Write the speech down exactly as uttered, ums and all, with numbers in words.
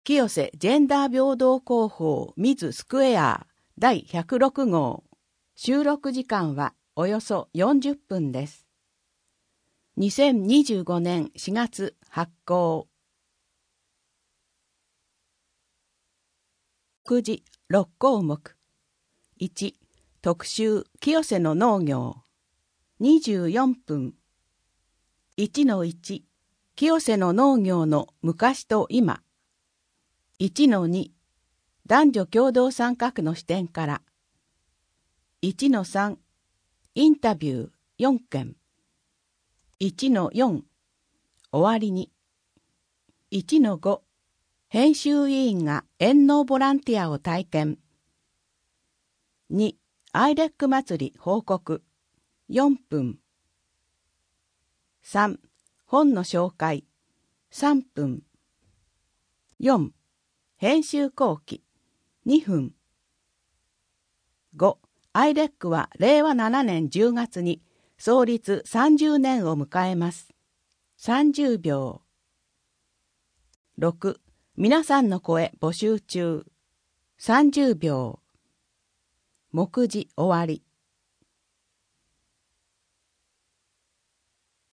清瀬ジェンダー平等広報ミズスクエアだいひゃくろく号。収録時間はおよそよんじゅっぷんです。にせんにじゅうごねんしがつ発行。くじろっ項目。いち、特集清瀬の農業。にじゅうよんぷん。いちのいち、清瀬の農業の昔と今。いちのに、男女共同参画の視点から。いちのさん、インタビューよんけん。いちのよん、終わりに。いちのご、編集委員が遠農ボランティアを体験。に、アイレック祭り報告よんぷん。さん、本の紹介さんぷん。よん、編集後期にふん。ご、アイレックはれいわななねんじゅうがつに創立さんじゅうねんを迎えます。さんじゅうびょう。ろく、皆さんの声募集中さんじゅうびょう。目次終わり。